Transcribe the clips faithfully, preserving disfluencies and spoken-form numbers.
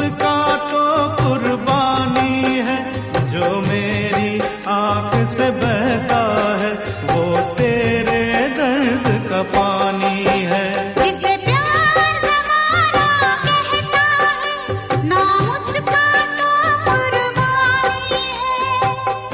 उसका तो कुर्बानी है, जो मेरी आंख से बहता है वो तेरे दर्द का पानी है। जिसे प्यार ज़माना कहता है, ना उसका तो कुर्बानी है।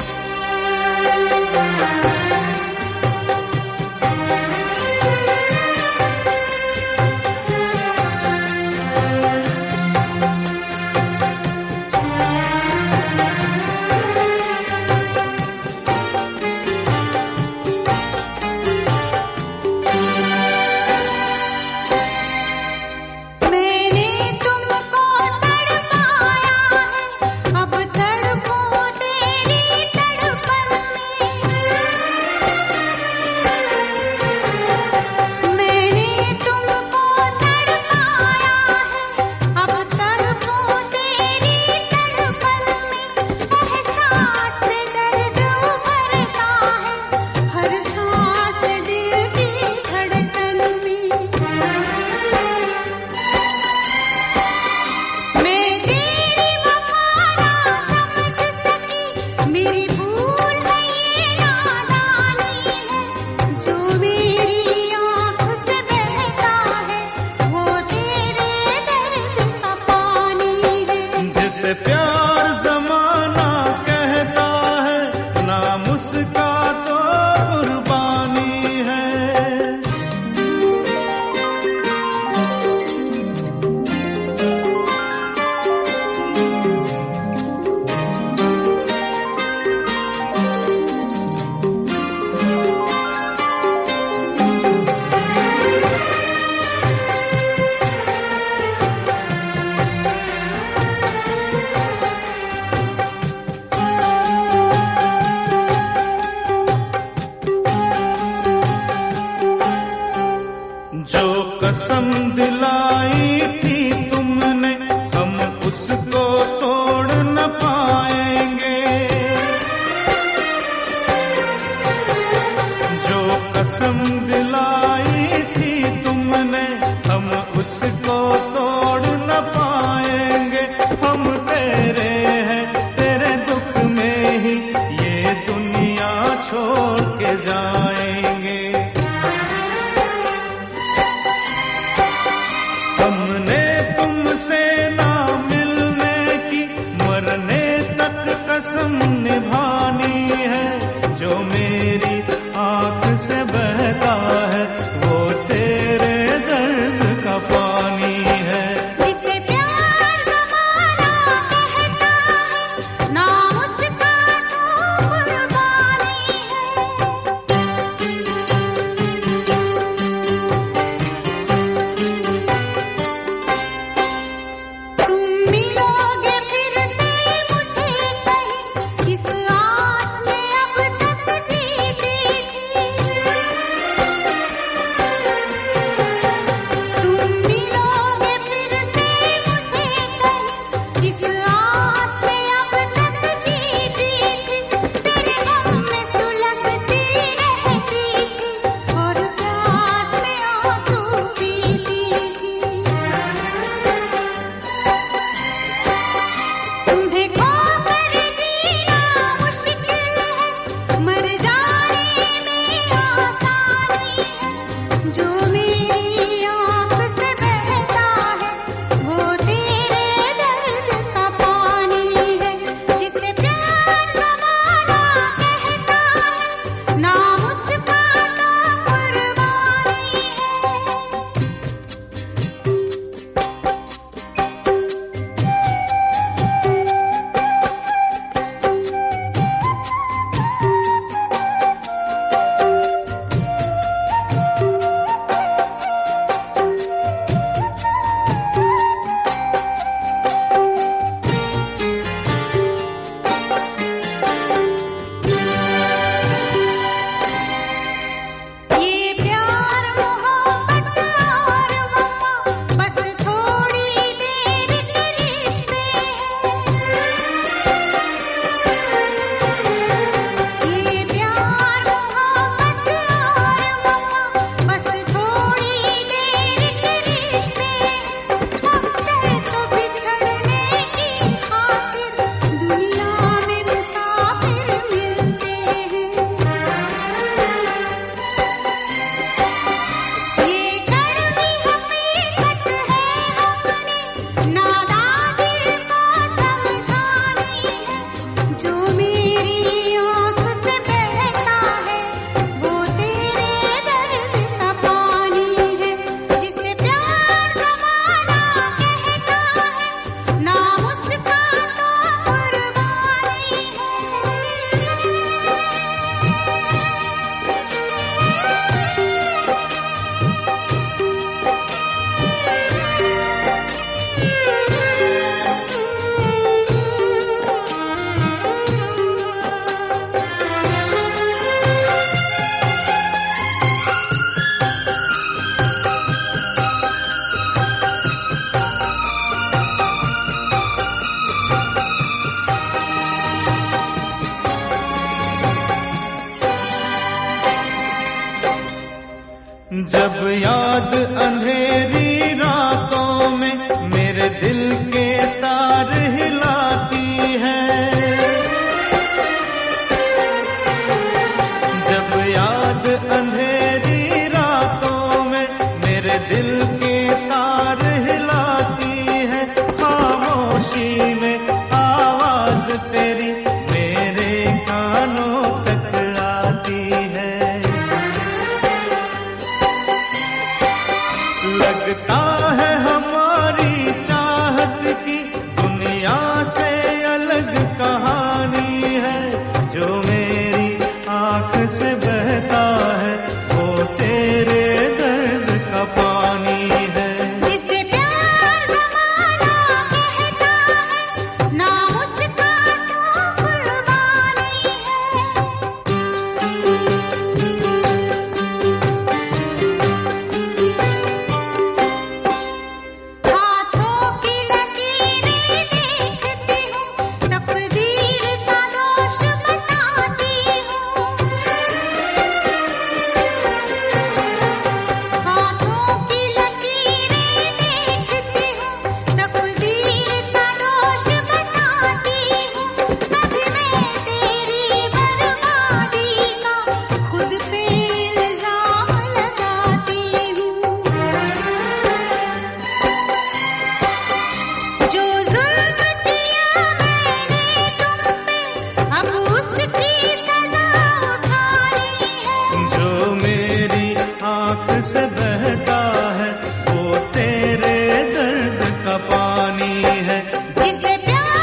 जिसे प्यार ज़माना कहता है, नाम उसका तो कुर्बानी है। याद अंधेरी रातों में मेरे दिल के तार हिलाती है, जब याद अंधेरी रातों में मेरे दिल के तार हिलाती है, खामोशी में आवाज तेरी मेरे कानों तक आती है। लगता है हमारी चाहत की दुनिया से अलग कहानी है, जो मेरी आंख से बहता है वो तेरे दर्द का पानी है। जिसे प्यार ज़माना कहता है, ना उसका तो कुर्बानी है। हाथों की लकीरें देखती हूँ, तकदीर का दोष बताती हूँ। हाथों की लकीरें देखती हूँ, तकदीर का दोष बताती हूँ। कभी मैं तेरी बर्बादी का खुद पे इल्जाम लगाती हूँ। जो जुल्म किया मैंने तुम पे, अब उसकी सजा उठानी है। जो मेरी आंख से बहता है वो तेरे दर्द का पानी है। जिसे प्यार